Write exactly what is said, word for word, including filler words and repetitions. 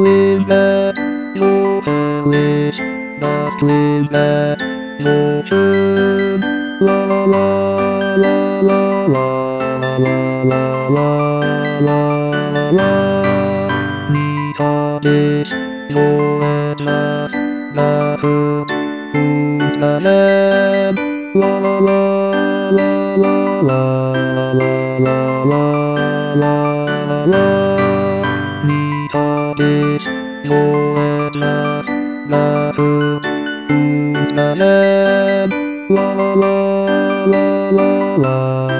Twinkle, no perish, das Twinkle, no schön. La la la la la la la la la la la. Nie hab ich so etwas gehört und erlebt. La la la la la la la la la la la. Nie hab ich so etwas gehört und erlebt. La la la la la la.